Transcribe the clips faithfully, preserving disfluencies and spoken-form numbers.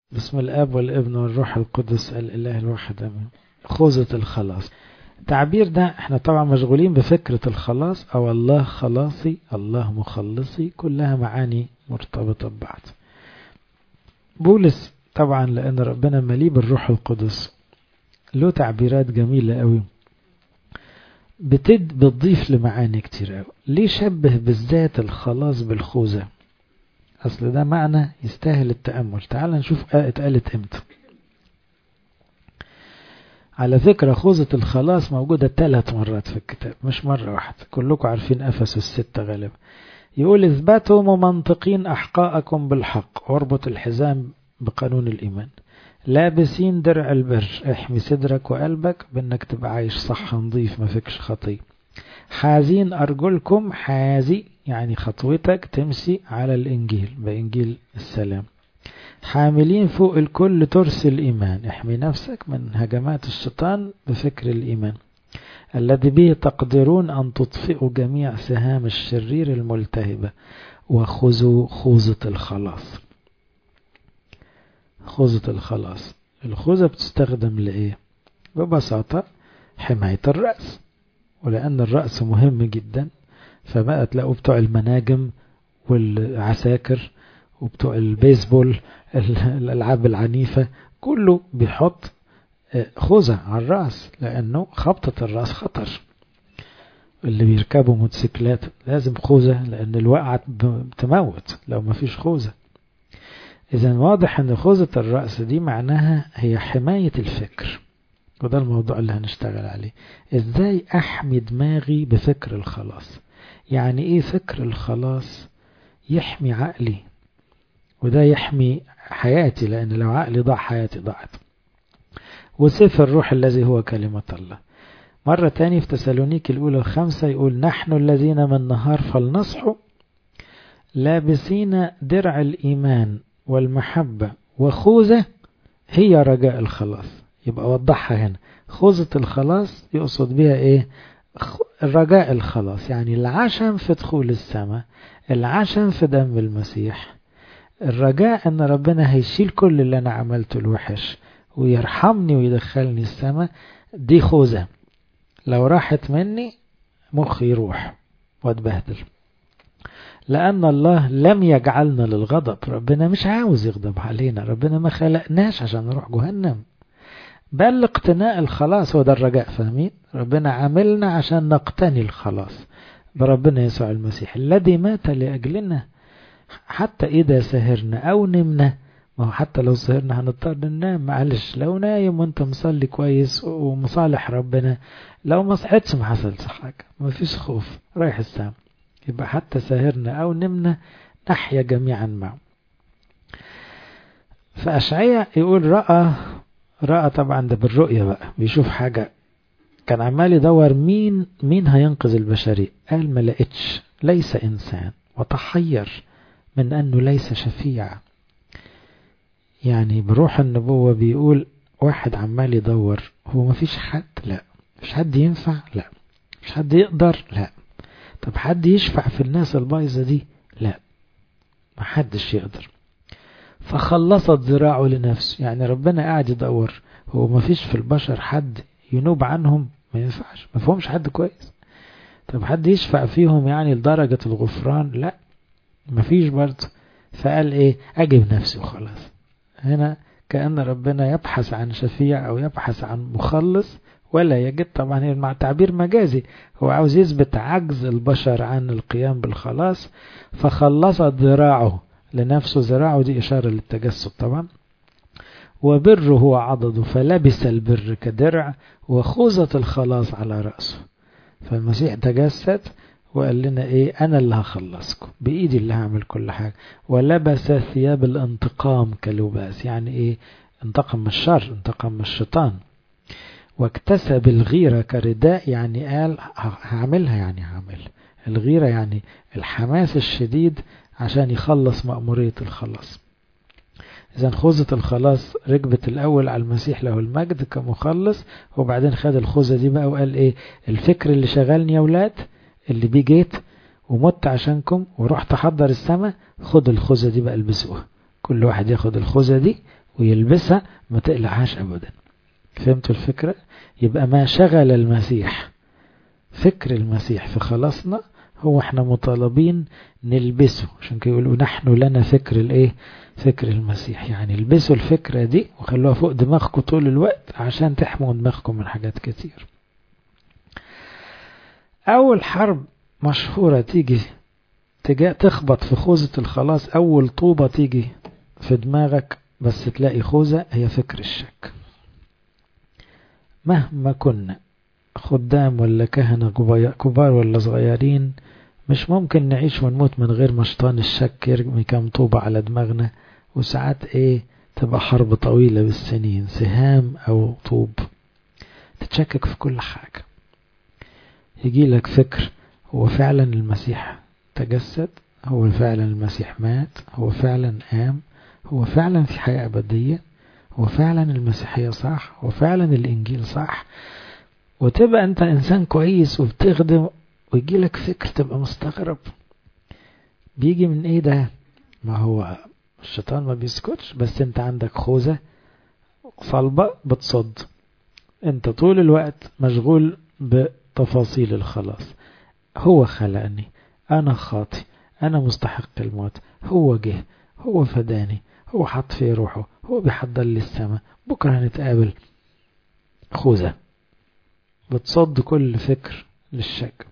بسم الآب والابن والروح القدس الإله الواحد آمين. خوذة الخلاص. التعبير ده احنا طبعا مشغولين بفكرة الخلاص أو الله خلاصي، الله مخلصي، كلها معاني مرتبطة ببعض. بولس طبعا لأن ربنا مليء بالروح القدس له تعبيرات جميلة قوي بتد بتضيف لمعاني كتير قوي. ليه شبه بالذات الخلاص بالخوذة؟ أصل ده معنى يستاهل التأمل. تعال نشوف آية اتقالت امتى. على فكرة خوذة الخلاص موجودة ثلاث مرات في الكتاب مش مرة واحدة. كلكم عارفين أفسس الستة غالبا. يقول اثبتوا ممنطقين أحقاءكم بالحق واربط الحزام بقانون الإيمان لابسين درع البر. احمي صدرك وقلبك بأنك تبقى عايش صح نظيف ما فيكش خطية. حازين أرجلكم، حازي يعني خطوتك تمشي على الإنجيل بإنجيل السلام. حاملين فوق الكل ترس الإيمان، احمي نفسك من هجمات الشيطان بفكر الإيمان الذي به تقدرون أن تطفئوا جميع سهام الشرير الملتهبة وخذوا خوذة الخلاص. خوذة الخلاص، الخوذة بتستخدم لإيه؟ ببساطة حماية الرأس، ولأن الرأس مهم جدا فبقى تلاقوا بتوع المناجم والعساكر وبتوع البيسبول الألعاب العنيفة كله بيحط خوذة على الرأس لأنه خبطة الرأس خطر. اللي بيركبوا موتوسيكلات لازم خوذة لأن الوقعة بتموت لو ما فيش خوذة. إذا واضح أن خوذة الرأس دي معناها هي حماية الفكر، وده الموضوع اللي هنشتغل عليه. إزاي أحمي دماغي بفكر الخلاص؟ يعني إيه فكر الخلاص؟ يحمي عقلي وده يحمي حياتي، لأن لو عقلي ضاع حياتي ضاعت. وسيف الروح الذي هو كلمة الله. مرة تاني في تسالونيك الأولى الخمسة يقول نحن الذين من النهار فلنصحوا لابسين درع الإيمان والمحبة وخوذة هي رجاء الخلاص. يبقى وضحها هنا. خوذة الخلاص يقصد بها ايه؟ رجاء الخلاص، يعني العشم في دخول السماء، العشم في دم المسيح، الرجاء ان ربنا هيشيل كل اللي انا عملته الوحش ويرحمني ويدخلني السماء. دي خوذة لو راحت مني مخي يروح واتبهدل، لأن الله لم يجعلنا للغضب. ربنا مش عاوز يغضب علينا، ربنا ما خلقناش عشان نروح جهنم، بل اقتناء الخلاص هو ده الرجاء. فاهمين؟ ربنا عاملنا عشان نقتني الخلاص بربنا يسوع المسيح الذي مات لأجلنا حتى إذا سهرنا أو نمنا. ما هو حتى لو سهرنا هنضطر ننام، معلش لو نايم وانت مصلي كويس ومصالح ربنا، لو ما صحتش ما حصلش حاجة، ما فيش خوف، رايح السام. يبقى حتى سهرنا أو نمنا نحيا جميعا معه. فأشعياء يقول رأى رأى طبعا ده بالرؤية بقى، بيشوف حاجة. كان عمال يدور مين مين هينقذ البشرية، قال ما لقيتش، ليس إنسان، وتحير من أنه ليس شفيع. يعني بروح النبوة بيقول واحد عمال يدور، هو ما فيش حد؟ لا. مش حد ينفع؟ لا. مش حد يقدر؟ لا. طب حد يشفع في الناس البايظة دي؟ لا، ما حدش يقدر. فخلصت ذراعه لنفسه، يعني ربنا قاعد يدور، هو ما فيش في البشر حد ينوب عنهم؟ ما ينفعش، ما فيهمش حد كويس. طب حد يشفع فيهم يعني لدرجة الغفران؟ لا، ما فيش برضه. فقال ايه؟ اجب نفسي وخلاص. هنا كأن ربنا يبحث عن شفيع او يبحث عن مخلص ولا يجد. طبعا هي مع تعبير مجازي، هو عاوز يثبت عجز البشر عن القيام بالخلاص. فخلصت ذراعه لنفسه، ذراعه دي إشارة للتجسد طبعا. وبره هو عضده فلبس البر كدرع وخوذة الخلاص على رأسه. فالمسيح تجسد وقال لنا ايه؟ انا اللي هخلصكم بايدي، اللي هعمل كل حاجة. ولبس ثياب الانتقام كلباس، يعني ايه؟ انتقم من الشر، انتقم من الشيطان. واكتسب الغيرة كرداء، يعني قال هعملها، يعني هعمل الغيرة، يعني الحماس الشديد عشان يخلص مأمورية الخلاص. إذن خوذة الخلاص ركبت الأول على المسيح له المجد كمخلص، وبعدين خد الخوذة دي بقى وقال إيه؟ الفكر اللي شغلني يا ولاد، اللي بيه جيت ومت عشانكم ورحت أحضر السماء، خد الخوذة دي بقى البسوها. كل واحد ياخد الخوذة دي ويلبسها ما تقلعهاش أبدا. فهمتوا الفكرة؟ يبقى ما شغل المسيح، فكر المسيح في خلاصنا، هو احنا مطالبين نلبسه. عشان كده يقولوا نحن لنا فكر الايه؟ فكر المسيح. يعني البسوا الفكرة دي وخلوها فوق دماغكم طول الوقت عشان تحموا دماغكم من حاجات كتير. اول حرب مشهورة تيجي تجا تخبط في خوذة الخلاص، اول طوبة تيجي في دماغك بس تلاقي خوذة، هي فكر الشك. مهما كنا خدام ولا كهنة كبار ولا صغيرين، مش ممكن نعيش ونموت من غير ما شيطان الشك يرمي كام طوبة على دماغنا. وساعات ايه تبقى حرب طويلة بالسنين، سهام او طوب، تتشكك في كل حاجة. يجي لك فكر هو فعلا المسيح تجسد، هو فعلا المسيح مات، هو فعلا قام، هو فعلا في حياة أبدية، هو فعلا المسيحية صح، هو فعلا الإنجيل صح. وتبقى أنت إنسان كويس وبتخدم ويجي لك فكر تبقى مستغرب، بيجي من إيه ده؟ ما هو الشيطان ما بيسكتش، بس أنت عندك خوذة صلبة بتصد، أنت طول الوقت مشغول بتفاصيل الخلاص. هو خلقني، أنا خاطي، أنا مستحق الموت، هو جه، هو فداني، هو حط في روحه، هو بيحضر لي السماء، بكرة هنتقابل. خوذة بتصد كل فكر للشك.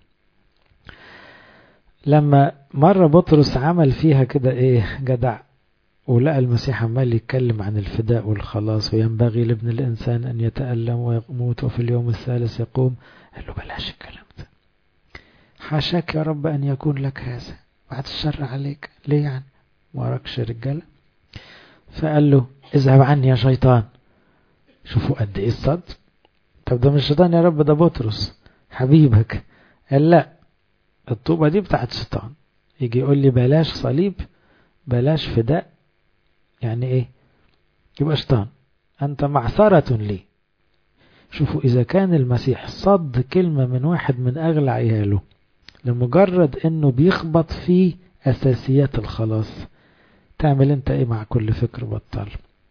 لما مرة بطرس عمل فيها كده ايه جدع، ولقى المسيح عمال يتكلم عن الفداء والخلاص، وينبغي لابن الإنسان أن يتألم ويموت وفي اليوم الثالث يقوم، قال له بلاش الكلام ده، حاشاك يا رب أن يكون لك هذا، بعد الشر عليك، ليه يعني وراكش رجالة؟ فقال له اذهب عني يا شيطان. شوفوا قد ايه الصد. طب ده مش شيطان يا رب، ده بطرس حبيبك. قال لا، الطوبة دي بتاعت شيطان. يجي يقول لي بلاش صليب، بلاش فداء، يعني ايه؟ يبقى شيطان، انت معثرة لي. شوفوا اذا كان المسيح صد كلمة من واحد من اغلى عياله لمجرد انه بيخبط في اساسيات الخلاص، تعمل انت ايه مع كل فكر بطل؟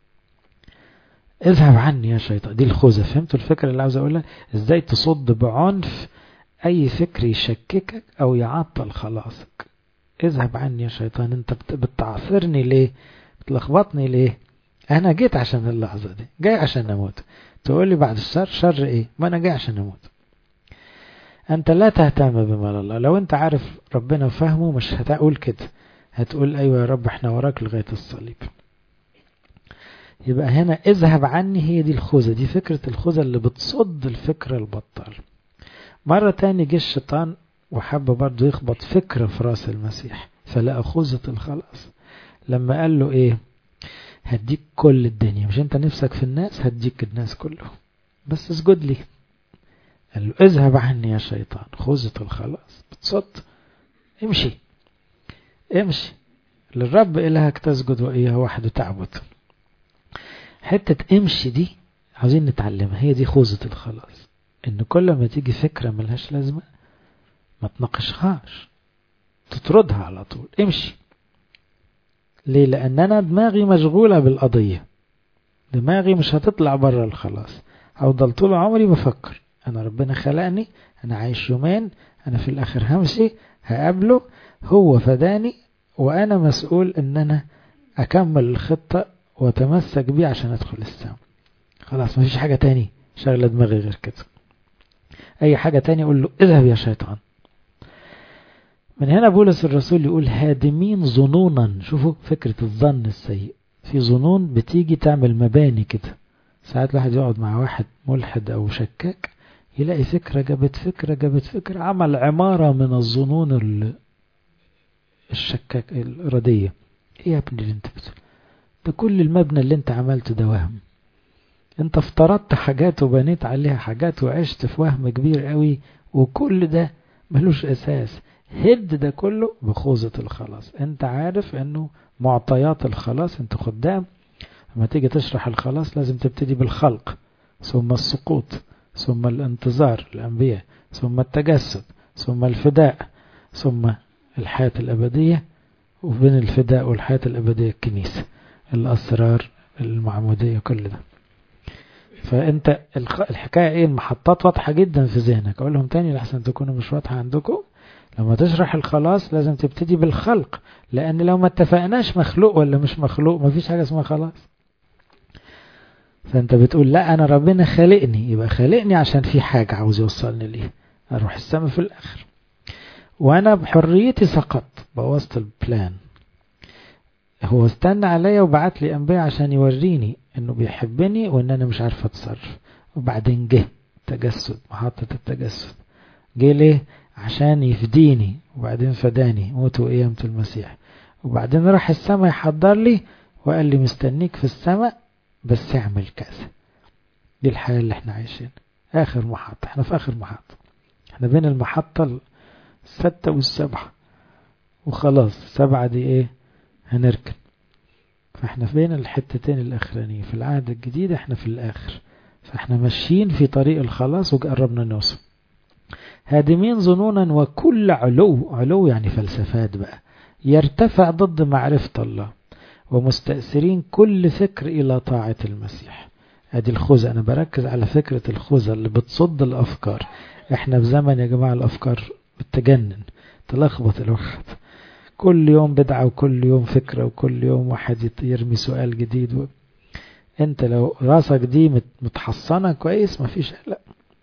اذهب عني يا شيطان. دي الخوذة. فهمتوا الفكرة اللي عاوز اقولها؟ ازاي تصد بعنف اي فكر يشككك او يعطل خلاصك. اذهب عني يا شيطان، انت بتعثرني ليه؟ بتلخبطني ليه؟ انا جيت عشان اللحظة دي، جاي عشان اموت. تقول لي بعد الشر، شر ايه؟ ما انا جاي عشان اموت. انت لا تهتم بمال الله. لو انت عارف ربنا وفهمه مش هتقول كده، هتقول ايوه يا رب احنا وراك لغاية الصليب. يبقى هنا اذهب عني، هي دي الخوذة، دي فكرة الخوذة اللي بتصد الفكرة البطال. مرة تاني جه الشيطان وحب برضه يخبط فكرة في راس المسيح، فلقى خوذة الخلاص. لما قال له ايه؟ هديك كل الدنيا، مش انت نفسك في الناس؟ هديك الناس كله، بس اسجد لي. قال له اذهب عني يا شيطان، خوذة الخلاص بتصد، امشي امشي للرب إلهك تسجد وإياه وحده تعبد. حتة امشي دي عاوزين نتعلمها، هي دي خوذة الخلاص. ان كل ما تيجي فكرة ملهاش لازمة ما تناقشهاش، تطردها على طول، امشي. ليه؟ لان انا دماغي مشغولة بالقضية، دماغي مش هتطلع برا الخلاص. هفضل طول عمري بفكر انا ربنا خلقني، انا عايش يومين، انا في الاخر همشي هقابله، هو فداني، وانا مسؤول ان انا اكمل الخطة واتمسك بيه عشان ادخل السماء. خلاص مفيش حاجة تاني شغلة دماغي غير كده. اي حاجة تاني اقول له اذهب يا شيطان. من هنا بولس الرسول يقول هادمين ظنونا. شوفوا فكرة الظن السيء، في ظنون بتيجي تعمل مباني كده. ساعات الواحد يقعد مع واحد ملحد او شكاك، يلاقي فكرة جابت فكرة جابت فكرة، عمل عمارة من الظنون الشكاك الردية. ايه يا ابني اللي انت بتقول ده؟ كل المبنى اللي انت عملته ده وهم، انت افترضت حاجات وبنيت عليها حاجات وعشت في وهم كبير قوي، وكل ده ملوش اساس. هد ده كله بخوذة الخلاص. انت عارف انه معطيات الخلاص، انت خدام، لما تيجي تشرح الخلاص لازم تبتدي بالخلق، ثم السقوط، ثم الانتظار الانبياء، ثم التجسد، ثم الفداء، ثم الحياة الابدية، وبين الفداء والحياة الابدية الكنيسة، الاسرار المعمودية كل ده. فانت الحكاية ايه؟ المحطات واضحة جدا في ذهنك. اقول لهم تاني لحسن تكونوا مش واضحة عندكم. لما تشرح الخلاص لازم تبتدي بالخلق، لان لو ما اتفقناش مخلوق ولا مش مخلوق مفيش حاجة اسمها خلاص. فانت بتقول لا انا ربنا خالقني، يبقى خالقني عشان في حاجة عاوز يوصلني ليه، اروح السما في الاخر. وانا بحريتي سقط بوظت البلان. هو استنى عليا وبعت لي انبياء عشان يوريني انه بيحبني وان انا مش عارف اتصرف. وبعدين جه تجسد، محطة التجسد. جه ليه؟ عشان يفديني، وبعدين فداني موت وقيامة المسيح. وبعدين راح السما يحضر لي وقال لي مستنيك في السما بس اعمل كذا. دي الحياة اللي احنا عايشين. اخر محطة، احنا في اخر محطة، احنا بين المحطة الستة والسبعة وخلاص. السبعة دي ايه؟ هنركن. فاحنا بين الحتتين الاخرانيين. في العهد الجديد احنا في الاخر، فاحنا ماشيين في طريق الخلاص وقربنا نوصل. هادمين ظنونا وكل علو، علو يعني فلسفات بقى، يرتفع ضد معرفة الله، ومستأثرين كل فكر إلى طاعة المسيح. ادي الخوذة. أنا بركز على فكرة الخوذة اللي بتصد الأفكار. احنا في زمن يا جماعة الأفكار بتجنن، تلخبط الواحد. كل يوم بدعة وكل يوم فكرة وكل يوم واحد يرمي سؤال جديد و... انت لو راسك دي متحصنة كويس مفيش قلق.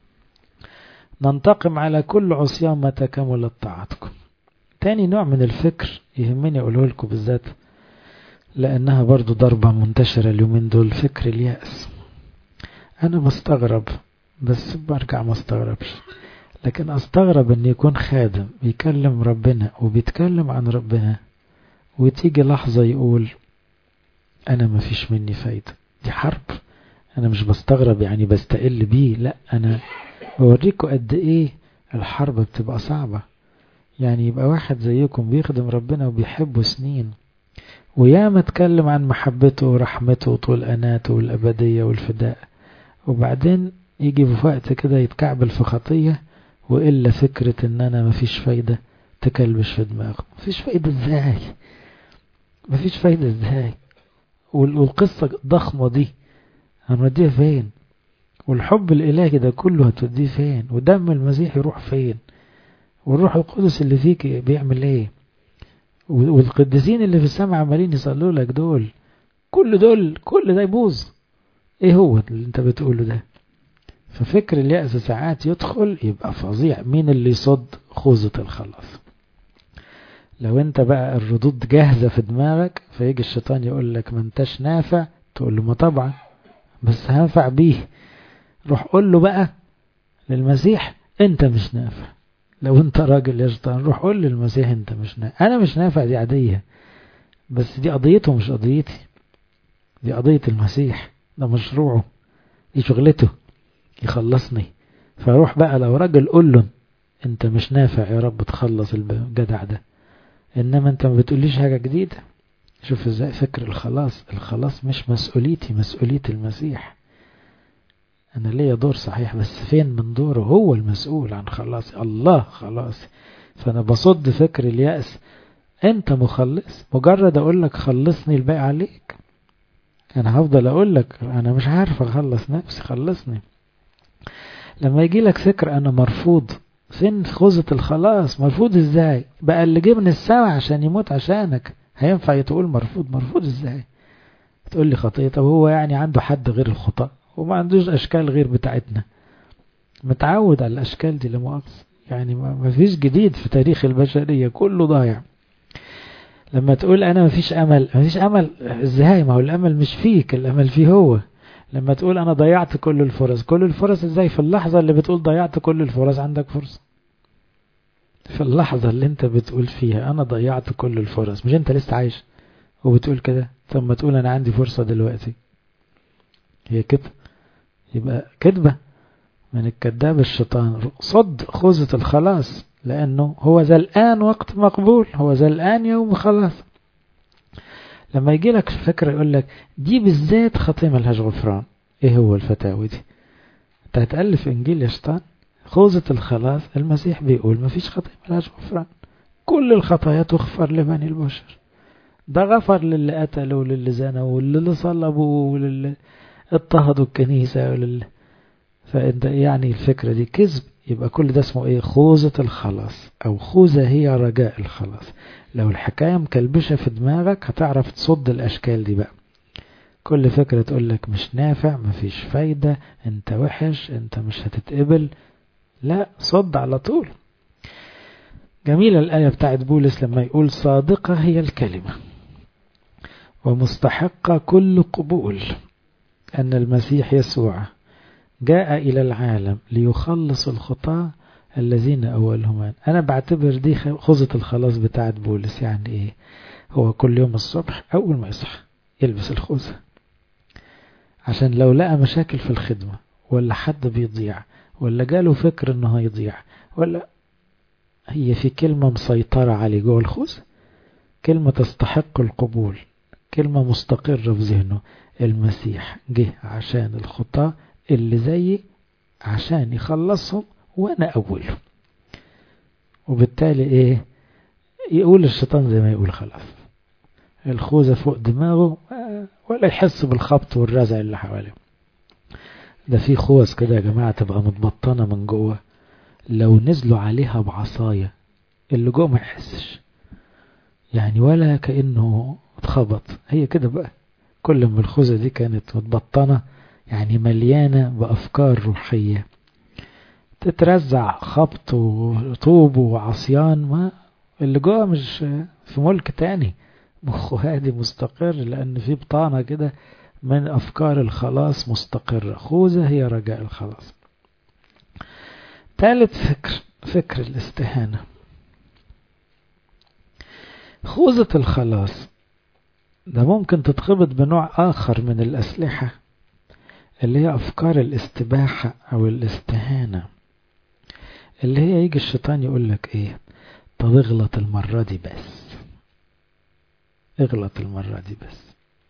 ننتقم على كل عصيان متى كملت طاعتكم. تاني نوع من الفكر يهمني أقوله لكم بالذات، لأنها برضو ضربة منتشرة اليومين دول، فكر اليأس. أنا بستغرب، بس برجع ما استغربش، لكن أستغرب أن يكون خادم بيكلم ربنا وبيتكلم عن ربنا وتيجي لحظة يقول أنا ما فيش مني فايدة. دي حرب. أنا مش بستغرب يعني بستقل بيه، لا، أنا بوريكم قد إيه الحرب بتبقى صعبة. يعني يبقى واحد زيكم بيخدم ربنا وبيحبه سنين، وياما اتكلم عن محبته ورحمته وطول أناته والأبدية والفداء، وبعدين يجي في وقت كده يتكعبل في خطية، وإلا فكرة ان انا مفيش فايدة تكلبش في دماغه. مفيش فايدة ازاي؟ مفيش فايدة ازاي؟ والقصة ضخمة دي هنوديها فين؟ والحب الالهي ده كله هتوديه فين؟ ودم المسيح يروح فين؟ والروح القدس اللي فيك بيعمل ايه؟ والقديسين اللي في السماء عمالين يصلوا لك دول، كل دول كل ده يبوظ. ايه هو اللي انت بتقوله ده؟ ففكر اليأس ساعات يدخل يبقى فظيع. مين اللي يصد؟ خوذة الخلاص. لو انت بقى الردود جاهزة في دماغك، فيجي الشيطان يقول لك ما انتش نافع، تقول له ما طبعا بس هنفع بيه. روح قول له بقى للمسيح انت مش نافع. لو انت راجل يا شيطان روح قول للمسيح انت مش نافع. انا مش نافع دي عادية، بس دي قضيته مش قضيتي، دي قضية المسيح، ده مشروعه، دي شغلته يخلصني. فروح بقى لو راجل قول له انت مش نافع يا رب تخلص الجدع ده. انما انت ما بتقوليش حاجة جديدة. شوف ازاي فكر الخلاص. الخلاص مش مسؤوليتي، مسؤولية المسيح. انا ليا دور صحيح، بس فين من دوره؟ هو المسؤول عن خلاصي، الله خلاص. فانا بصد فكر اليأس. انت مخلص، مجرد اقول لك خلصني الباقي عليك. انا هفضل اقول لك انا مش عارف اخلص نفسي، خلصني. لما يجي لك فكر انا مرفوض، فين خوذة الخلاص؟ مرفوض ازاي؟ بقى اللي جه من السماء عشان يموت عشانك هينفع تقول مرفوض؟ مرفوض ازاي؟ تقول لي خطية. طب هو يعني عنده حد غير الخطأ؟ وما عندوش اشكال غير بتاعتنا، متعود على الاشكال دي لمؤاخذة. يعني ما فيش جديد في تاريخ البشرية، كله ضايع. لما تقول انا ما فيش امل، ما فيش امل ازاي؟ ما هو الامل مش فيك، الامل فيه هو. لما تقول انا ضيعت كل الفرص، كل الفرص ازاي؟ في اللحظة اللي بتقول ضيعت كل الفرص عندك فرصة. في اللحظة اللي انت بتقول فيها انا ضيعت كل الفرص، مش انت لسه عايش وبتقول كده؟ ثم تقول انا عندي فرصة دلوقتي، هي كده. يبقى كذبة من الكذاب الشيطان. صد خوذة الخلاص، لانه هو ذا الان وقت مقبول، هو ذا الان يوم خلاص. لما يجي لك فكرة يقول لك دي بالذات خطية ملهاش غفران، ايه هو الفتاوي دي؟ انت هتألف انجيل يا شيطان؟ خوذة الخلاص المسيح بيقول مفيش خطية ملهاش غفران، كل الخطايا تغفر لبني البشر. ده غفر للي قتلوا وللي زنوا وللي صلبوا وللي اضطهدوا الكنيسة وللي. فانت يعني الفكرة دي كذب. يبقى كل ده اسمه ايه؟ خوذة الخلاص، او خوذة هي رجاء الخلاص. لو الحكاية مكلبشة في دماغك هتعرف تصد الاشكال دي بقى. كل فكرة تقولك مش نافع، مفيش فايدة، انت وحش، انت مش هتتقبل، لا، صد على طول. جميلة الآية بتاعت بولس لما يقول صادقة هي الكلمة ومستحقة كل قبول أن المسيح يسوع جاء إلى العالم ليخلص الخطاة الذين أولهم. أنا بعتبر دي خوذة الخلاص بتاعت بولس. يعني إيه؟ هو كل يوم الصبح أول ما يصحى يلبس الخوذة، عشان لو لقى مشاكل في الخدمة ولا حد بيضيع ولا جاله فكر انه هيضيع، ولا هي في كلمة مسيطرة عليه جوه الخوذة، كلمة تستحق القبول، كلمة مستقرة في ذهنه: المسيح جه عشان الخطاة اللي زيي عشان يخلصهم وانا اولهم. وبالتالي ايه؟ يقول الشيطان زي ما يقول خلاص، الخوذة فوق دماغه ولا يحس بالخبط والرزع اللي حواليه. ده في خوذ كده يا جماعة تبقى متبطنة من جوه، لو نزلوا عليها بعصاية اللي جوه ما يحسش، يعني ولا كأنه اتخبط. هي كده بقى. كل ما الخوذة دي كانت متبطنة يعني مليانة بأفكار روحية، تترزع خبط وطوب وعصيان، ما اللي جوه مش في ملك تاني، مخه هادي مستقر، لأن في بطانة كده من أفكار الخلاص مستقرة. خوذة هي رجاء الخلاص. ثالث فكر، فكر الاستهانة. خوذة الخلاص ده ممكن تتخبط بنوع آخر من الأسلحة، اللي هي أفكار الاستباحة أو الاستهانة، اللي هي يجي الشيطان يقول لك إيه؟ طب اغلط المرة دي بس، اغلط المرة دي بس،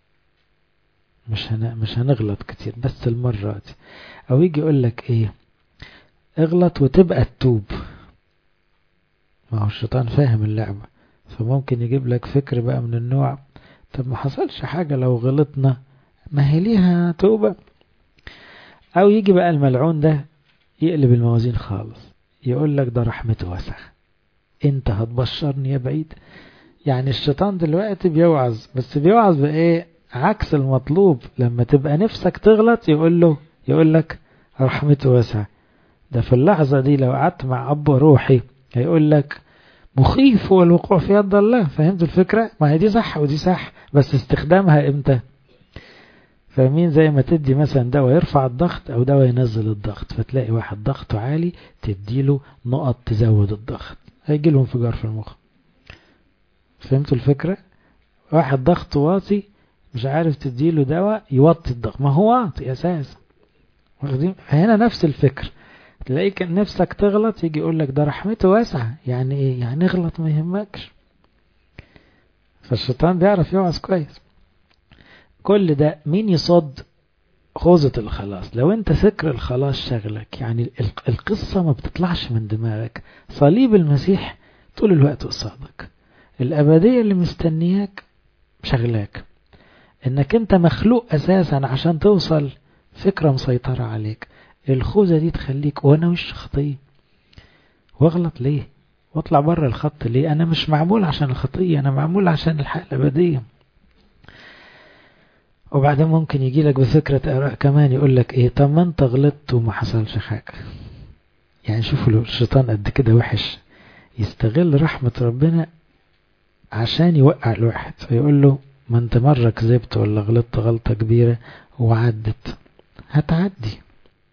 مش هن... مش هنغلط كتير بس المرة دي. أو يجي يقول لك إيه؟ اغلط وتبقى تتوب. ما هو الشيطان فاهم اللعبة، فممكن يجيب لك فكر بقى من النوع: طب ما حصلش حاجة لو غلطنا، ما هي ليها توبة. أو يجي بقى الملعون ده يقلب الموازين خالص، يقول لك ده رحمته واسعة، انت هتبشرني يا بعيد. يعني الشيطان دلوقتي بيوعظ، بس بيوعظ بإيه؟ عكس المطلوب. لما تبقى نفسك تغلط يقول له يقول لك رحمته واسعة. ده في اللحظة دي لو قعدت مع أب روحي هيقول لك مخيف هو الوقوع في يد الله. فهمت الفكرة؟ ما هي دي صح ودي صح، بس استخدامها امتى؟ فاهمين؟ زي ما تدي مثلا دواء يرفع الضغط او دواء ينزل الضغط، فتلاقي واحد ضغطه عالي تديله نقط تزود الضغط، هيجي له انفجار في المخ. فهمتوا الفكرة؟ واحد ضغطه واطي مش عارف تديله دواء يوطي الضغط، ما هو واطي اساسا. هنا نفس الفكر. تلاقيك نفسك تغلط يجي يقول لك ده رحمته واسعة. يعني ايه؟ يعني اغلط ما يهمكش. فالشيطان بيعرف يوعظ كويس. كل ده مين يصد؟ خوذة الخلاص. لو انت فكر الخلاص شغلك، يعني القصة ما بتطلعش من دماغك، صليب المسيح طول الوقت قصادك، الأبدية اللي مستنياك شغلاك، انك انت مخلوق اساسا عشان توصل، فكرة مسيطرة عليك. الخوذة دي تخليك وانا مش خطية، واغلط ليه؟ واطلع بره الخط ليه؟ انا مش معمول عشان الخطية، انا معمول عشان الحياة الأبدية. وبعدين ممكن يجي لك بفكرة كمان يقول لك ايه؟ طب ما انت غلطت وما حصلش حاجة. يعني شوفوا الشيطان قد كده وحش، يستغل رحمة ربنا عشان يوقع الواحد، فيقول له ما انت مرة كذبت ولا غلطت غلطة كبيرة وعدت، هتعدي.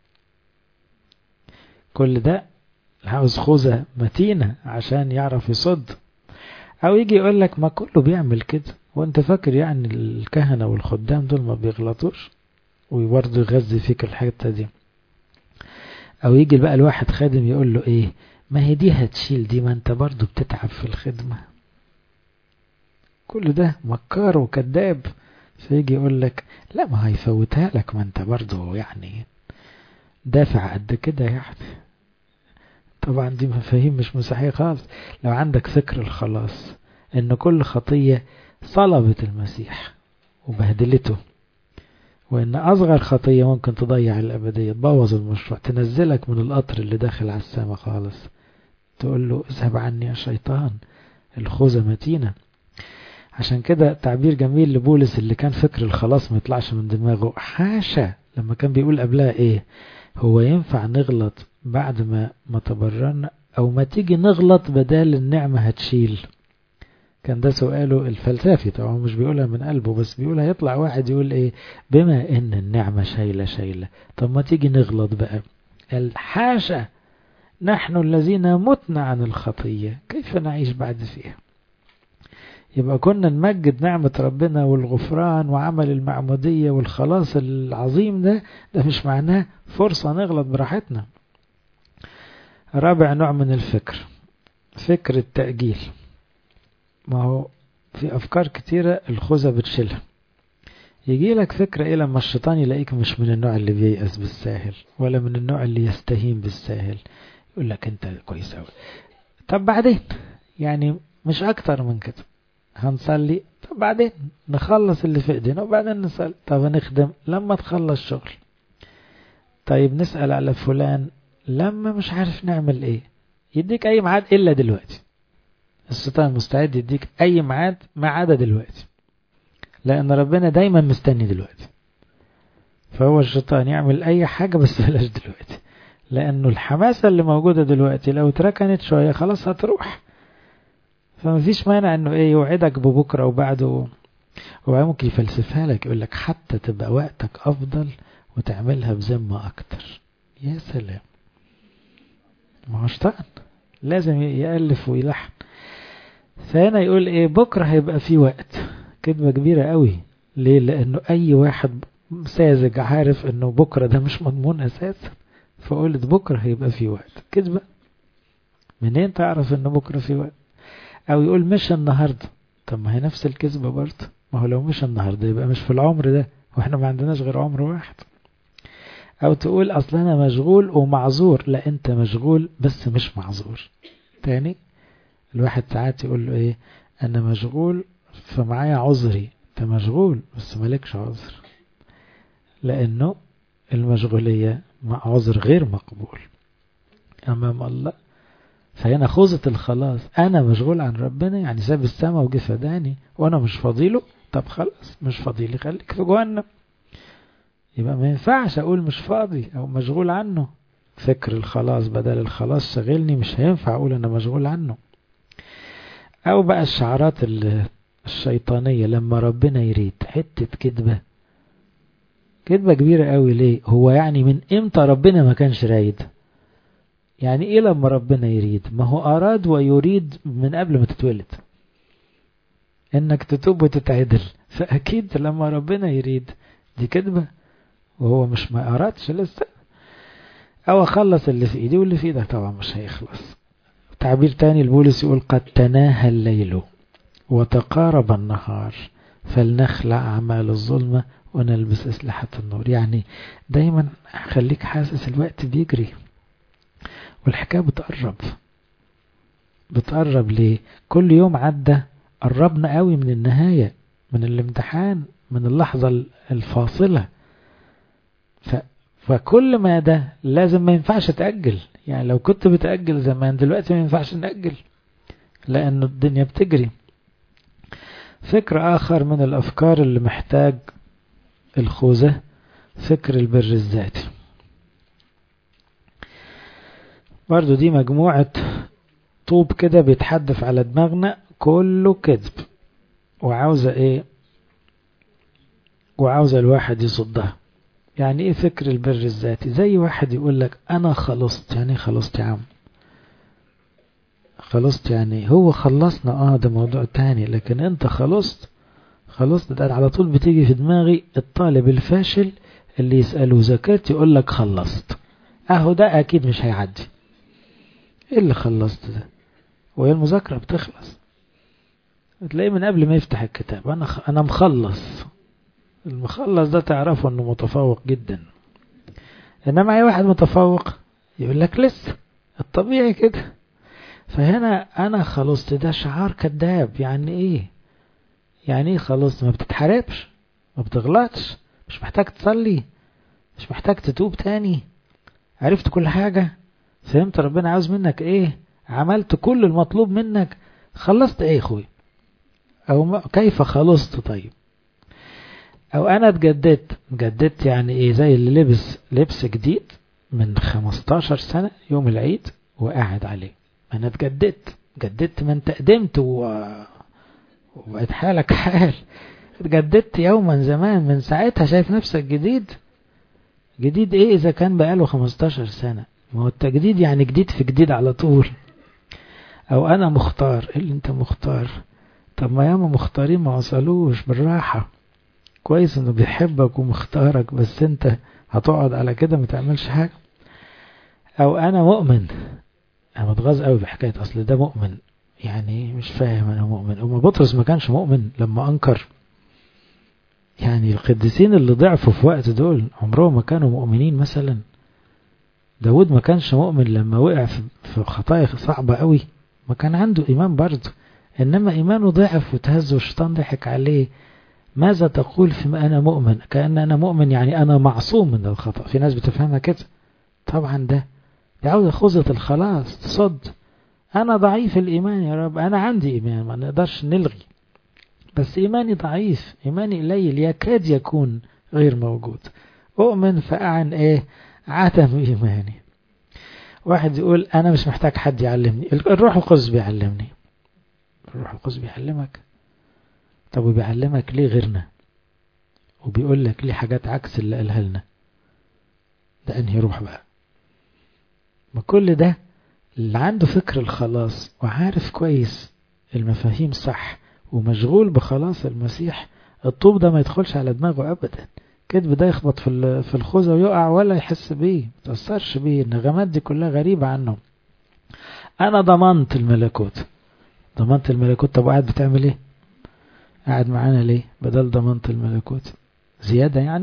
كل ده عاوز خوذة متينة عشان يعرف يصد. او يجي يقول لك ما كله بيعمل كده، وانت فاكر يعني الكهنة والخدام دول ما بيغلطوش؟ وبرضه يغذي فيك الحتة دي. او يجي بقى الواحد خادم يقول له ايه؟ ما هي دي هتشيل دي، ما انت برضه بتتعب في الخدمة. كل ده مكار وكذاب. فيجي يقول لك لا ما هيفوتها لك، ما انت برضه يعني دافع قد كده يعني. طبعا دي مفاهيم مش مسيحية خالص. لو عندك فكر الخلاص ان كل خطية صلبت المسيح وبهدلته، وإن أصغر خطية ممكن تضيع الأبدية، تبوظ المشروع، تنزلك من القطر اللي داخل على السماء خالص، تقول له اذهب عني يا شيطان، الخوذة متينة. عشان كده تعبير جميل لبولس اللي كان فكر الخلاص ما يطلعش من دماغه، حاشا لما كان بيقول قبلها ايه، هو ينفع نغلط بعد ما ما تبررنا، او ما تيجي نغلط بدال النعمة هتشيل؟ كان ده سؤاله الفلسفي، طبعا مش بيقولها من قلبه، بس بيقولها يطلع واحد يقول ايه، بما ان النعمة شايلة شايلة، طب ما تيجي نغلط بقى؟ الحاشا، نحن الذين متنا عن الخطية كيف نعيش بعد فيها؟ يبقى كنا نمجد نعمة ربنا والغفران وعمل المعمودية والخلاص العظيم ده، ده مش معناه فرصة نغلط براحتنا. رابع نوع من الفكر، فكر التأجيل. ما هو في أفكار كتيرة الخوذة بتشيلها. يجي لك فكرة إيه لما الشيطان يلاقيك مش من النوع اللي بييأس بالساهل، ولا من النوع اللي يستهين بالساهل، يقول لك أنت كويس أوي، طب بعدين يعني مش أكتر من كده، هنصلي، طب بعدين نخلص اللي في ايدينا وبعدين نصلي، طب نخدم لما تخلص شغل، طيب نسأل على فلان لما مش عارف نعمل ايه، يديك اي ميعاد الا دلوقتي. الشيطان مستعد يديك اي ميعاد ما عدا دلوقتي، لان ربنا دايما مستني دلوقتي. فهو الشيطان يعمل اي حاجة بس بلاش دلوقتي، لانه الحماسة اللي موجودة دلوقتي لو اتركنت شوية خلاص هتروح. فما فيش مانع انه ايه يوعدك ببكرة وبعده، وممكن يفلسفها لك، يقول لك حتى تبقى وقتك افضل وتعملها بذمة اكتر. يا سلام، ما هو شيطان لازم يألف ويلحن. فهنا يقول ايه، بكرة هيبقى في وقت. كذبة كبيرة قوي. ليه؟ لانه اي واحد ساذج عارف انه بكرة ده مش مضمون اساسا، فقلت بكرة هيبقى في وقت. كذبة. منين تعرف انه بكرة في وقت؟ او يقول مش النهاردة، طب ما هي نفس الكذبة برضه، ما هو لو مش النهاردة يبقى مش في العمر ده، واحنا ما عندناش غير عمر واحد. او تقول اصلا انا مشغول ومعذور، لا انت مشغول بس مش معذور. تاني، الواحد ساعات يقول له ايه، انا مشغول فمعايا عذري، انت مشغول بس مالكش عذر، لانه المشغولية مع عذر غير مقبول امام الله. فهنا خوذة الخلاص، انا مشغول عن ربنا، يعني ساب السماء وجه فداني وانا مش فاضيله، طب خلاص مش فاضيلي خليك في جهنم. يبقى ما ينفعش اقول مش فاضي او مشغول عنه. فكر الخلاص بدل الخلاص شغلني، مش هينفع اقول انا مشغول عنه. او بقى الشعارات الشيطانية، لما ربنا يريد، حتة كذبة، كذبة كبيرة قوي. ليه؟ هو يعني من امتى ربنا ما كانش رايد؟ يعني ايه لما ربنا يريد؟ ما هو اراد ويريد من قبل ما تتولد انك تتوب وتتعدل، فاكيد لما ربنا يريد. دي كذبة، وهو مش ما ارادش لسه. او اخلص اللي في ايدي، واللي في ايدك طبعا مش هيخلص. تعبير تاني البولس يقول قد تناهى الليل وتقارب النهار، فلنخلع اعمال الظلمة ونلبس اسلحة النور. يعني دايما خليك حاسس الوقت بيجري، والحكاية بتقرب بتقرب. ليه؟ كل يوم عدى قربنا قوي من النهاية، من الامتحان، من اللحظة الفاصلة. ف... فكل ما ده لازم، ما ينفعش تأجل. يعني لو كنت بتأجل زمان، دلوقتي ما ينفعش نأجل، لأن الدنيا بتجري. فكر آخر من الأفكار اللي محتاج الخوذة، فكر البر الذاتي. برضو دي مجموعة طوب كده بيتحدف على دماغنا، كله كذب، وعاوزة ايه، وعاوزة الواحد يصدها. يعني ايه فكر البر الذاتي؟ زي واحد يقول لك انا خلصت. يعني خلصت يا عم؟ خلصت يعني هو خلصنا، اه ده موضوع تاني، لكن انت خلصت؟ خلصت ده على طول بتيجي في دماغي الطالب الفاشل اللي يسأله زكاة يقول لك خلصت. اهو ده اكيد مش هيعدي. ايه اللي خلصت ده؟ وهي المذاكرة بتخلص، تلاقيه من قبل ما يفتح الكتاب انا خ... انا مخلص. المخلص ده تعرفه انه متفوق جدا. انما اي واحد متفوق يقول لك لسه، الطبيعي كده. فهنا انا خلصت ده شعار كذاب. يعني ايه؟ يعني ايه خلاص؟ ما بتتحاربش، ما بتغلطش، مش محتاج تصلي، مش محتاج تتوب تاني، عرفت كل حاجة، فهمت ربنا عاوز منك ايه، عملت كل المطلوب منك، خلصت ايه يا اخوي؟ او كيف خلصت؟ طيب او انا اتجددت. اتجددت يعني ايه؟ زي اللي لبس لبس جديد من خمستاشر سنة يوم العيد وقاعد عليه. انا اتجددت. جددت ما انت قدمت و... وبقت حالك حال. اتجددت يوما زمان، من ساعتها شايف نفسك جديد. جديد ايه اذا كان بقاله خمستاشر سنة؟ ما هو التجديد يعني جديد في جديد على طول. او انا مختار. ايه اللي انت مختار؟ طب ما ياما مختارين ما وصلوش. بالراحة، كويس انه بيحبك ومختارك، بس انت هتقعد على كده ما تعملش حاجة. او انا مؤمن. انا متغاظ قوي بحكاية اصل ده مؤمن، يعني مش فاهم انا مؤمن. اما بطرس ما كانش مؤمن لما انكر؟ يعني القديسين اللي ضعفوا في وقت دول عمرهم ما كانوا مؤمنين. مثلا داود ما كانش مؤمن لما وقع في خطايا صعبة قوي، ما كان عنده ايمان برضه، انما ايمانه ضعف وتهز والشيطان ضحك عليه. ماذا تقول في أنا مؤمن؟ كأن أنا مؤمن يعني أنا معصوم من الخطأ. في ناس بتفهمها كده. طبعا ده يعود خوذة الخلاص تصد. أنا ضعيف الإيمان يا رب، أنا عندي إيمان ما نقدرش نلغي، بس إيماني ضعيف، إيماني قليل يكاد يكون غير موجود. أؤمن فأعن إيه؟ عدم إيماني. واحد يقول أنا مش محتاج حد يعلمني، الروح القدس بيعلمني. الروح القدس بيعلمك؟ طب وبيعلمك ليه غيرنا؟ وبيقول لك ليه حاجات عكس اللي قالها لنا؟ ده انهي روح بقى؟ ما كل ده اللي عنده فكر الخلاص وعارف كويس المفاهيم صح ومشغول بخلاص المسيح، الطوب ده ما يدخلش على دماغه ابدا. كده ده يخبط في في الخوذة ويقع ولا يحس بيه، ما تأثرش بيه. النغمات دي كلها غريبة عنه. انا ضمنت الملكوت. ضمنت الملكوت؟ طب قاعد بتعمل ايه؟ قاعد معانا ليه بدل ضمنت الملكوت؟ زيادة يعني؟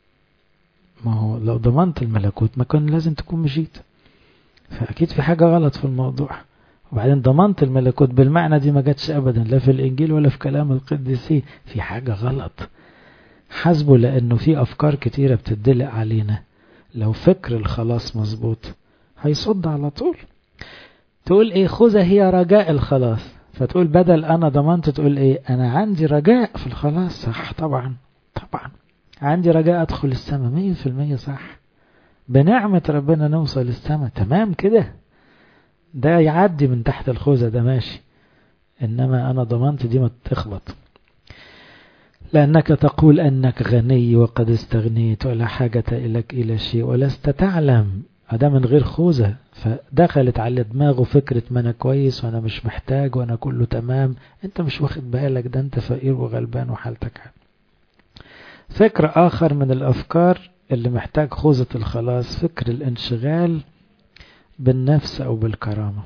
ما هو لو ضمنت الملكوت ما كان لازم تكون مشيت، فأكيد في حاجة غلط في الموضوع. وبعدين ضمنت الملكوت بالمعنى دي ما جاتش أبدا لا في الإنجيل ولا في كلام القديسين. في حاجة غلط. حسبه، لأنه في أفكار كتيرة بتدلق علينا. لو فكر الخلاص مظبوط هيصد على طول. تقول إيه؟ خوذة هي رجاء الخلاص، فتقول بدل أنا ضمنت تقول إيه؟ أنا عندي رجاء في الخلاص. صح طبعا، طبعا عندي رجاء أدخل السماء. مية في المية صح. بنعمة ربنا نوصل السماء، تمام كده. ده يعدي من تحت الخوذة ده ماشي، إنما أنا ضمنت دي ما تخبط. لأنك تقول أنك غني وقد استغنيت ولا حاجة إليك إلى شيء ولست تعلم. هذا من غير خوذة، فدخلت على دماغه فكرة ما أنا كويس وأنا مش محتاج وأنا كله تمام. أنت مش واخد بالك، ده أنت فقير وغلبان وحالتك حال. فكر آخر من الأفكار اللي محتاج خوذة الخلاص، فكر الانشغال بالنفس أو بالكرامة.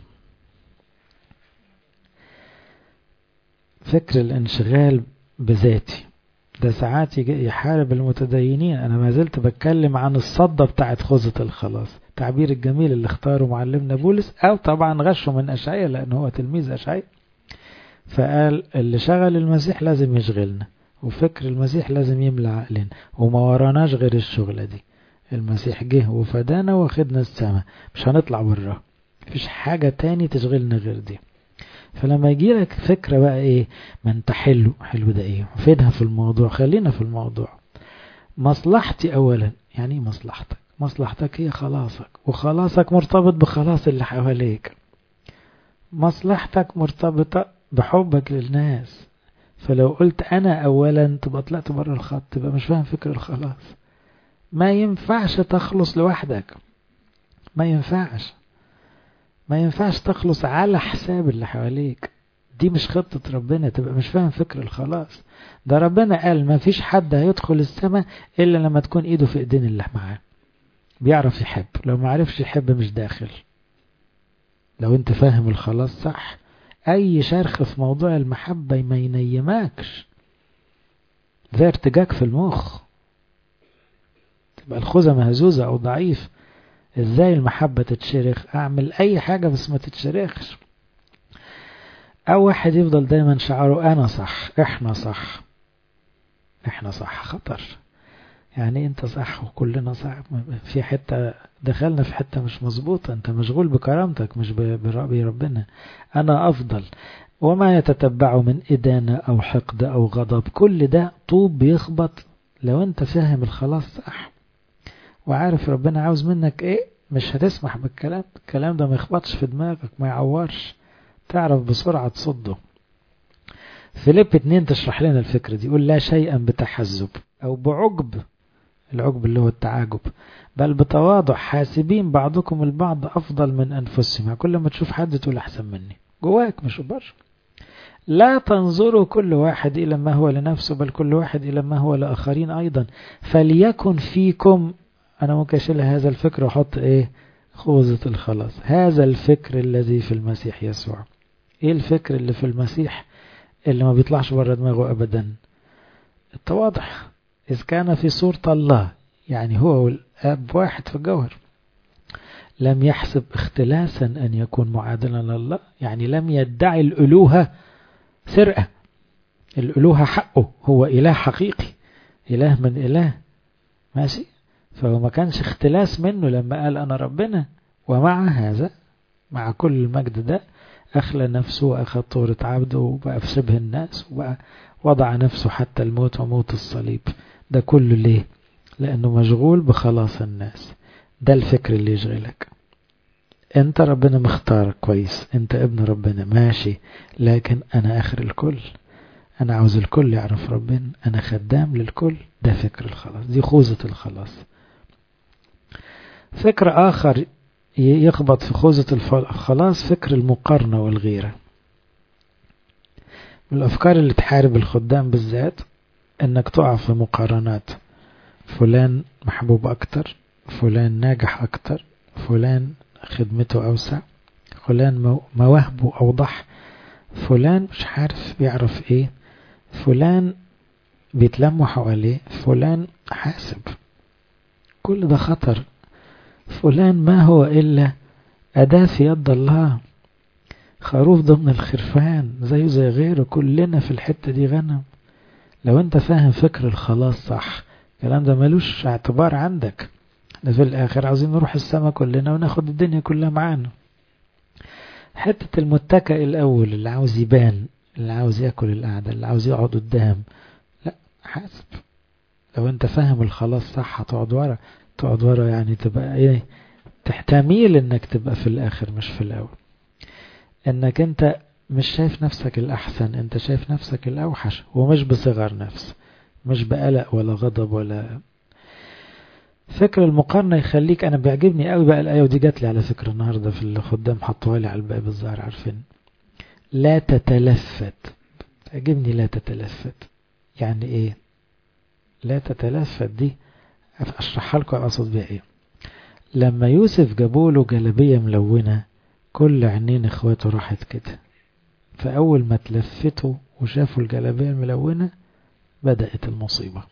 فكر الانشغال بذاتي ده ساعات يحارب المتدينين. أنا ما زلت بتكلم عن الصدة بتاعت خوذة الخلاص، تعبير الجميل اللي اختاره معلمنا بولس، أو طبعا غشه من أشعياء لأنه هو تلميذ أشعياء. فقال اللي شغل المسيح لازم يشغلنا، وفكر المسيح لازم يملى عقلنا، وما وراناش غير الشغلة دي. المسيح جه وفدانا واخدنا السماء، مش هنطلع برا، مفيش حاجة تاني تشغلنا غير دي. فلما يجي لك فكرة بقى ايه؟ ما انت حلو. حلو ده ايه؟ فيدها في الموضوع، خلينا في الموضوع. مصلحتي اولا. يعني ايه مصلحتك؟ مصلحتك هي خلاصك، وخلاصك مرتبط بخلاص اللي حواليك. مصلحتك مرتبطة بحبك للناس. فلو قلت انا اولا تبقى طلعت بره الخط، تبقى مش فاهم فكر الخلاص. ما ينفعش تخلص لوحدك، ما ينفعش ما ينفعش تخلص على حساب اللي حواليك. دي مش خطة ربنا، تبقى مش فاهم فكر الخلاص. ده ربنا قال ما فيش حد هيدخل السماء إلا لما تكون إيده في إيدين اللي معاه، بيعرف يحب. لو ما عرفش يحب مش داخل. لو انت فاهم الخلاص صح، أي شرخ في موضوع المحبة ما ينيماكش، زي ارتجاج في المخ، تبقى الخوذة مهزوزة أو ضعيف. ازاي المحبة تتشرخ؟ اعمل اي حاجة بس ما تتشرخش. أو واحد يفضل دايما شعاره أنا صح، إحنا صح. إحنا صح خطر. يعني أنت صح وكلنا صح، في حتة دخلنا في حتة مش مظبوطة. أنت مشغول بكرامتك مش برأي ربنا. أنا أفضل، وما يتتبع من إدانة أو حقد أو غضب، كل ده طوب بيخبط. لو أنت فاهم الخلاص صح وعارف ربنا عاوز منك إيه، مش هتسمح بالكلام. الكلام ده ما يخبطش في دماغك، ما يعورش، تعرف بسرعة تصده. فيليب اتنين تشرح لنا الفكرة دي، يقول لا شيئا بتحزب أو بعجب، العجب اللي هو التعاجب، بل بتواضع حاسبين بعضكم البعض أفضل من أنفسهم. كل ما تشوف حد تقول أحسن مني، جواك مش بره. لا تنظروا كل واحد إلى ما هو لنفسه، بل كل واحد إلى ما هو لآخرين أيضا. فليكن فيكم، أنا ممكن أشيل هذا الفكر وحط إيه؟ خوذة الخلاص. هذا الفكر الذي في المسيح يسوع. إيه الفكر اللي في المسيح اللي ما بيطلعش بره دماغه أبدا؟ التواضع. إذ كان في صورة الله، يعني هو والأب واحد في الجوهر، لم يحسب اختلاسا أن يكون معادلا لله، يعني لم يدعي الألوهة سرقة. الألوهة حقه، هو إله حقيقي، إله من إله، ماشي. فهو ما كانش اختلاس منه لما قال أنا ربنا. ومع هذا، مع كل المجد ده، أخلى نفسه وأخذ طورة عبده وبقى في شبه الناس وبقى وضع نفسه حتى الموت وموت الصليب. ده كله ليه؟ لأنه مشغول بخلاص الناس. ده الفكر اللي يشغلك. انت ربنا مختارك كويس، انت ابن ربنا ماشي، لكن انا اخر الكل، انا عاوز الكل يعرف ربنا، انا خدام للكل. ده فكر الخلاص، دي خوذة الخلاص. فكر اخر يخبط في خوذة الخلاص، فكر المقارنة والغيرة. الافكار اللي تحارب الخدام بالذات انك تقع في مقارنات، فلان محبوب اكتر، فلان ناجح اكتر، فلان خدمته اوسع، فلان مواهبه اوضح، فلان مش عارف بيعرف ايه، فلان بيتلموا حواليه، فلان حاسب. كل ده خطر. فلان ما هو إلا أداة في يد الله، خروف ضمن الخرفان، زيه زي غيره، كلنا في الحتة دي غنم. لو انت فاهم فكر الخلاص صح، الكلام ده ملوش اعتبار عندك. احنا في الآخر عاوزين نروح السما كلنا وناخد الدنيا كلها معانا. حتة المتكئ الأول، اللي عاوز يبان، اللي عاوز يأكل القعدة، اللي عاوز يقعد قدام، لا، حاسب. لو انت فاهم الخلاص صح هتقعد ورا. تقعد ورا يعني تبقى ايه؟ تحتميل انك تبقى في الآخر مش في الأول. انك انت مش شايف نفسك الأحسن، انت شايف نفسك الأوحش، ومش بصغر نفس، مش بقلق ولا غضب ولا. فكر المقارنة يخليك. أنا بيعجبني قوي بقى الآية، ودي جات لي على فكرة النهاردة في الخدام، حطوها لي على الباب الظاهر، عارفين؟ لا تتلفت. تعجبني لا تتلفت. يعني إيه لا تتلفت دي؟ أشرحها لكم أقصد بها إيه. لما يوسف جابوله جلبية ملونة، كل عينين إخواته راحت كده، فأول ما تلفتوا وشافوا الجلبية الملونة بدأت المصيبة.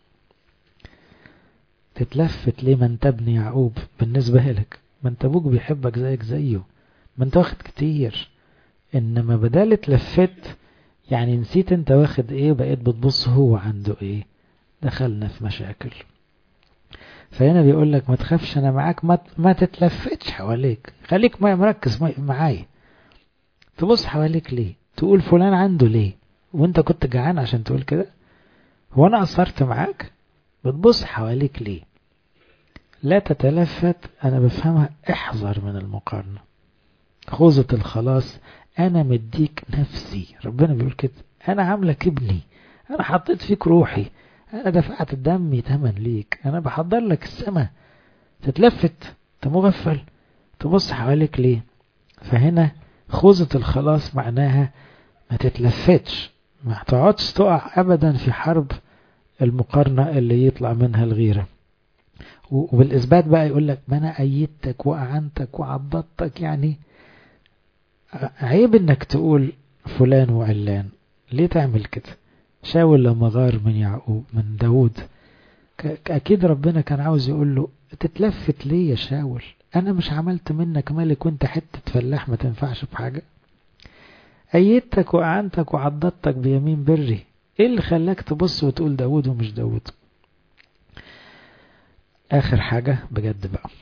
تتلفت ليه؟ ما انت ابن يعقوب بالنسبة لك، ما انت ابوك بيحبك زيك زيه، ما انت واخد كتير. انما بدال اتلفت يعني نسيت انت واخد ايه، بقيت بتبص هو عنده ايه. دخلنا في مشاكل. فهنا بيقول لك ما تخافش انا معاك، ما, ما تتلفتش حواليك، خليك ما مركز معايا. تبص حواليك ليه؟ تقول فلان عنده ليه وانت كنت جعان عشان تقول كده؟ هو انا قصرت معاك؟ بتبص حواليك ليه؟ لا تتلفت. أنا بفهمها احذر من المقارنة. خوذة الخلاص، أنا مديك نفسي، ربنا بيقول كده، أنا عاملك ابني، أنا حطيت فيك روحي، أنا دفعت دمي تمن ليك، أنا بحضر لك السماء. تتلفت؟ أنت مغفل؟ تبص حواليك ليه؟ فهنا خوذة الخلاص معناها ما تتلفتش، ما تقعدش تقع أبدا في حرب المقارنة اللي يطلع منها الغيرة. وبالإثبات بقى يقول لك ما أنا أيدتك وأعنتك وعضدتك. يعني عيب إنك تقول فلان وعلان. ليه تعمل كده؟ شاول لما غار من يعقوب من داود، أكيد ربنا كان عاوز يقول له تتلفت ليه يا شاول؟ أنا مش عملت منك ملك وانت حتة فلاح ما تنفعش بحاجة؟ أيدتك وأعنتك وعضدتك بيمين بري. إيه اللي خلاك تبص وتقول داود ومش داود؟ آخر حاجة بجد بقى،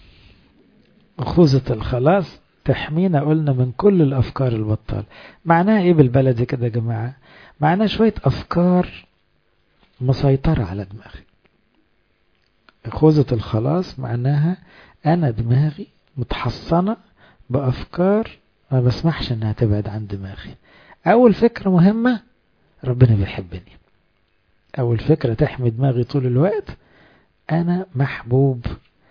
أخوذة الخلاص تحمينا قلنا من كل الأفكار البطال. معناها إيه بالبلدي كده يا جماعة؟ معناها شوية أفكار مسيطرة على دماغي. أخوذة الخلاص معناها أنا دماغي متحصنة بأفكار ما بسمحش أنها تبعد عن دماغي. أول فكرة مهمة، ربنا بيحبني. أول فكرة تحمي دماغي طول الوقت، أنا محبوب.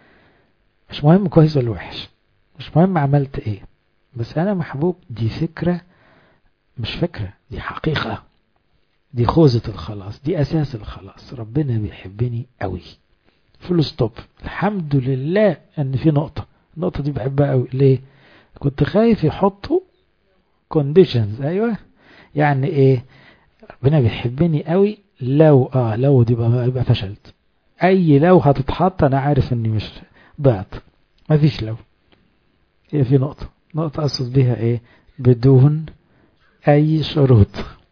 مش مهم كويس ولا وحش، مش مهم عملت إيه، بس أنا محبوب. دي فكرة، مش فكرة، دي حقيقة. دي خوذة الخلاص، دي أساس الخلاص. ربنا بيحبني قوي، فول ستوب. الحمد لله أن في نقطة، النقطة دي بحبها قوي. ليه؟ كنت خايف يحطوا conditions. أيوة، يعني إيه؟ ربنا بيحبني قوي لو آه لو دي بقى, بقى فشلت. أي لو هتتحط أنا عارف أني مش ضعت. مفيش لو. هي في نقطة، نقطة أقصد بها إيه؟ بدون أي شروط.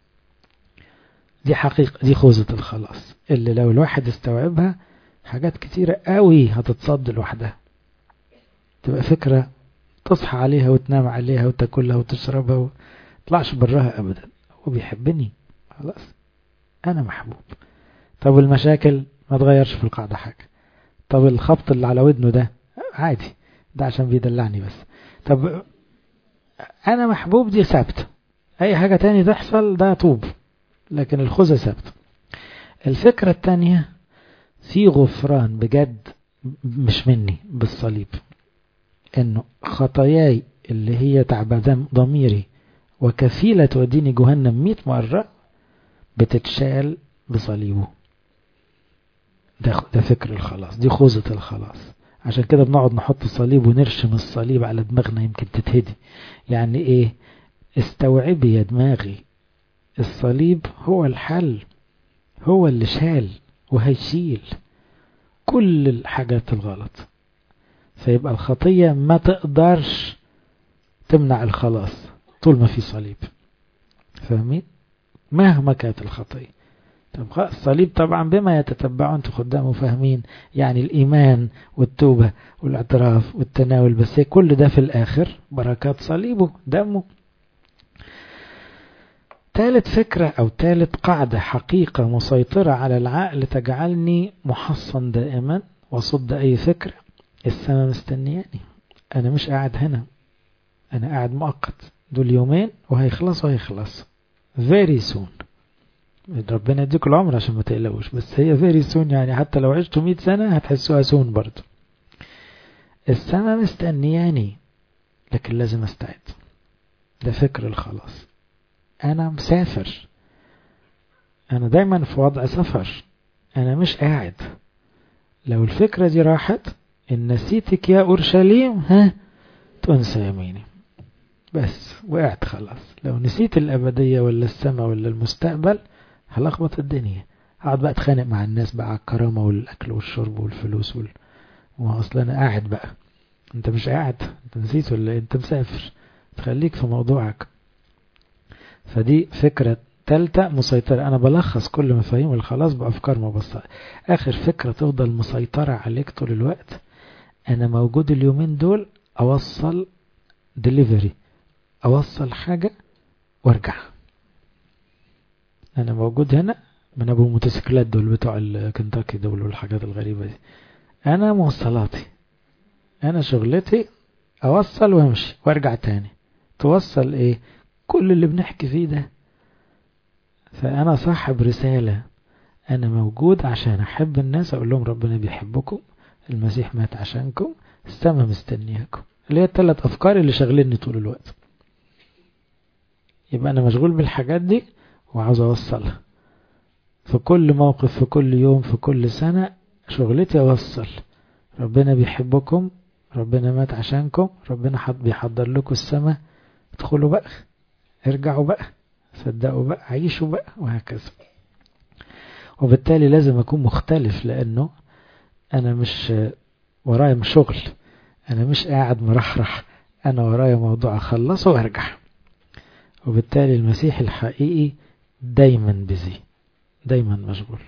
دي حقيقة، دي خوذة الخلاص اللي لو الواحد استوعبها حاجات كتيرة قوي هتتصد لوحدها. تبقى فكرة تصحى عليها وتنام عليها وتاكلها وتشربها وتطلعش براها أبدا. هو بيحبني خلاص، أنا محبوب. طب المشاكل ما تغيرش في القاعدة حاجة. طب الخبط اللي على ودنه ده عادي، ده عشان بيدلعني بس. طب أنا محبوب دي ثابتة، أي حاجة تاني تحصل ده طوب، لكن الخوذة ثابتة. الفكرة التانية في غفران بجد، مش مني، بالصليب. انه خطاياي اللي هي تعب ضميري وكفيلة توديني جهنم مئة مرة بتتشال بصليبه. ده, ده فكر الخلاص، دي خوذة الخلاص. عشان كده بنقعد نحط الصليب ونرشم الصليب على دماغنا يمكن تتهدي. يعني ايه؟ استوعبي يا دماغي، الصليب هو الحل، هو اللي شال وهيشيل كل الحاجات الغلط. فيبقى الخطية ما تقدرش تمنع الخلاص طول ما في صليب. فاهمين؟ مهما كانت الخطية. طب الصليب طبعا بما يتتبعه انتوا خدامه فاهمين، يعني الإيمان والتوبة والاعتراف والتناول، بس كل ده في الآخر بركات صليبه دمه. ثالث فكرة أو ثالث قاعدة، حقيقة مسيطرة على العقل تجعلني محصن دائما وصد أي فكرة. السماء مستنياني، أنا مش قاعد هنا، أنا قاعد مؤقت، دول يومين وهيخلص وهيخلص very soon. ربنا يديكوا العمر عشان ما تقلقوش، بس هي very soon، يعني حتى لو عشتوا مئة سنة هتحسوها soon برضو. السماء مستنياني لكن لازم استعد. ده فكر الخلاص. أنا مسافر، أنا دايما في وضع سفر، أنا مش قاعد. لو الفكرة دي راحت، إن نسيتك يا أورشليم ها تنسى يميني، بس وقعت خلاص. لو نسيت الأبدية ولا السماء ولا المستقبل هلخبط الدنيا. هقعد بقى اتخانق مع الناس بقى على الكرامة والأكل والشرب والفلوس وال... وأصلا أنا قاعد بقى. أنت مش قاعد، أنت نسيت ولا أنت مسافر؟ تخليك في موضوعك. فدي فكرة ثالثة مسيطرة. أنا بلخص كل مفاهيم الخلاص بأفكار مبسطة. آخر فكرة تفضل مسيطرة عليك طول الوقت، أنا موجود اليومين دول أوصل ديليفري، أوصل حاجة وارجع. أنا موجود هنا من أبو الموتوسيكلات دول بتوع الكنتاكي دول والحاجات الغريبة دي. أنا موصلاتي، أنا شغلتي أوصل وامشي وارجع تاني. توصل إيه؟ كل اللي بنحكي فيه ده. فأنا صاحب رسالة، أنا موجود عشان أحب الناس، أقول لهم ربنا بيحبكم، المسيح مات عشانكم، السماء مستنياكم. اللي هي الثلاث أفكار اللي شغلني طول الوقت. يبقى أنا مشغول بالحاجات دي وعاوز أوصلها في كل موقف، في كل يوم، في كل سنة. شغلتي أوصل ربنا بيحبكم، ربنا مات عشانكم، ربنا حد بيحضر لكم السماء، ادخلوا بقى، ارجعوا بقى، صدقوا بقى، عيشوا بقى، وهكذا. وبالتالي لازم أكون مختلف، لأنه أنا مش ورايا مش شغل، أنا مش قاعد مرحرح، أنا ورايا موضوع أخلصه وأرجع. وبالتالي المسيح الحقيقي دايما بزي، دايما مشغول،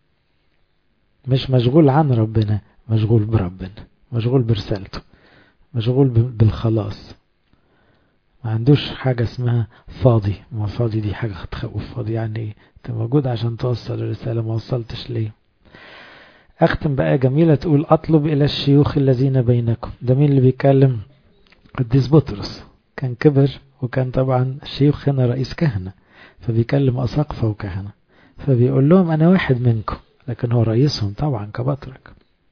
مش مشغول عن ربنا، مشغول بربنا، مشغول برسالته، مشغول بالخلاص. ما عندوش حاجة اسمها فاضي. ما فاضي دي حاجة تخوف. فاضي يعني ايه؟ انت موجود عشان توصل الرسالة، ما وصلتش ليه؟ اختم بقى جميلة تقول اطلب الى الشيوخ الذين بينكم. ده مين اللي بيتكلم؟ قديس بطرس. كان كبر، وكان طبعا الشيوخ هنا رئيس كهنة، فبيكلم أساقفة وكهنة، فبيقول لهم أنا واحد منكم، لكن هو رئيسهم طبعا كبطرك.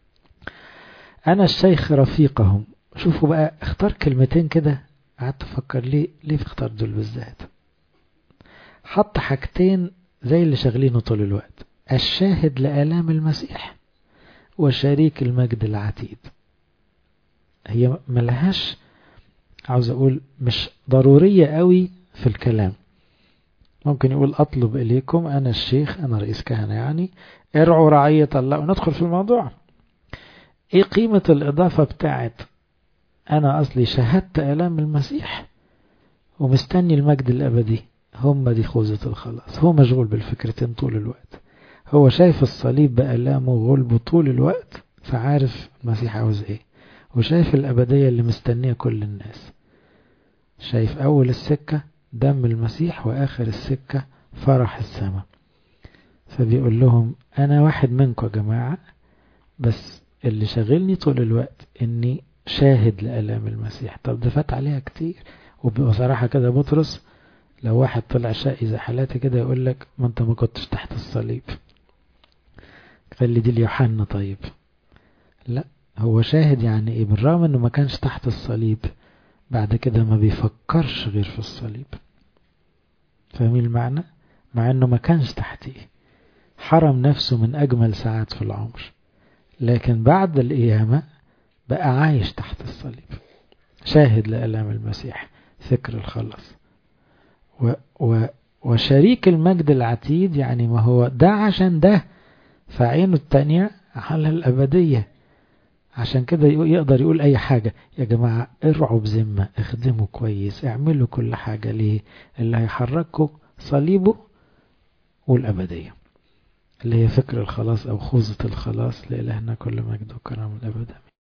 أنا الشيخ رفيقهم. شوفوا بقى، اختار كلمتين كده، قعدت أفكر ليه ليه اختار دول بالذات. حط حاجتين زي اللي شغلينه طول الوقت: الشاهد لآلام المسيح وشريك المجد العتيد. هي ملهاش، عاوز أقول مش ضرورية قوي في الكلام. ممكن يقول أطلب إليكم أنا الشيخ، أنا رئيس كهنة يعني، ارعوا رعية الله، وندخل في الموضوع. إيه قيمة الإضافة بتاعت أنا أصلي شهدت آلام المسيح ومستني المجد الأبدي؟ هم دي خوذة الخلاص. هو مشغول بالفكرتين طول الوقت. هو شايف الصليب بآلامه وغلبه طول الوقت، فعارف المسيح عاوز إيه، وشايف الأبدية اللي مستنية كل الناس. شايف أول السكة دم المسيح، وآخر السكة فرح السماء. فبيقول لهم أنا واحد منكم يا جماعة، بس اللي شغلني طول الوقت إني شاهد لآلام المسيح. طب ده فات عليها كتير. وبصراحة كده بطرس لو واحد طلع شقي زي حالاتي كده يقول لك ما انت ما كنتش تحت الصليب، خلي دي ليوحنا. طيب لا، هو شاهد يعني ايه؟ بالرغم انه ما كانش تحت الصليب، بعد كده ما بيفكرش غير في الصليب. فاهمين المعنى؟ مع انه ما كانش تحتيه، حرم نفسه من اجمل ساعات في العمر، لكن بعد القيامة بقى عايش تحت الصليب، شاهد لآلام المسيح، فكر الخلاص. و و وشريك المجد العتيد، يعني ما هو ده عشان ده، فعينه التانية على الأبدية. عشان كده يقدر يقول أي حاجة. يا جماعة ارعوا بذمة، اخدموا كويس، اعملوا كل حاجة. ليه؟ اللي هيحركوا صليبه والأبدية، اللي هي فكر الخلاص أو خوذة الخلاص. لإلهنا كل مجد وكرم الأبد.